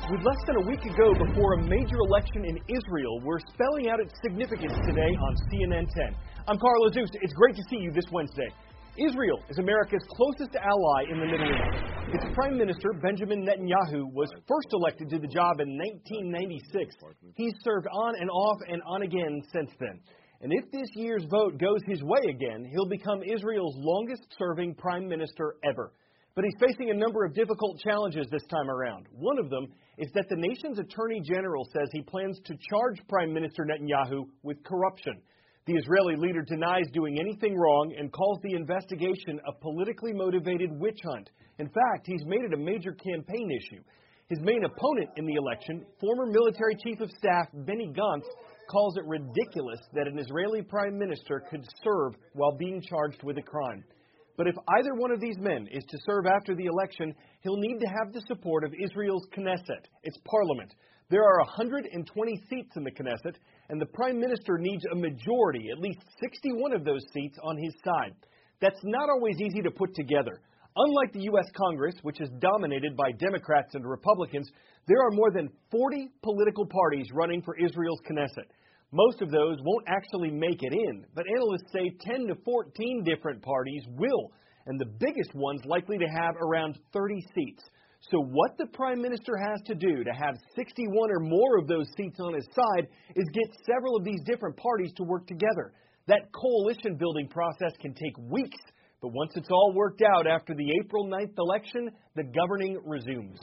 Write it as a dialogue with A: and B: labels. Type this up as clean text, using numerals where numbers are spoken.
A: With less than a week ago before a major election in Israel, we're spelling out its significance today on CNN 10. I'm Carl Azuz. It's great to see you this Wednesday. Israel is America's closest ally in the Middle East. Its Prime Minister, Benjamin Netanyahu, was first elected to the job in 1996. He's served on and off and on again since then. And if this year's vote goes his way again, he'll become Israel's longest-serving Prime Minister ever. But he's facing a number of difficult challenges this time around. One of them is that the nation's Attorney General says he plans to charge Prime Minister Netanyahu with corruption. The Israeli leader denies doing anything wrong and calls the investigation a politically motivated witch hunt. In fact, he's made it a major campaign issue. His main opponent in the election, former military chief of staff Benny Gantz, calls it ridiculous that an Israeli prime minister could serve while being charged with a crime. But if either one of these men is to serve after the election, he'll need to have the support of Israel's Knesset, its parliament. There are 120 seats in the Knesset, and the prime minister needs a majority, at least 61 of those seats, on his side. That's not always easy to put together. Unlike the U.S. Congress, which is dominated by Democrats and Republicans, there are more than 40 political parties running for Israel's Knesset. Most of those won't actually make it in, but analysts say 10 to 14 different parties will, and the biggest one's likely to have around 30 seats. So what the Prime Minister has to do to have 61 or more of those seats on his side is get several of these different parties to work together. That coalition building process can take weeks, but once it's all worked out after the April 9th election, the governing resumes.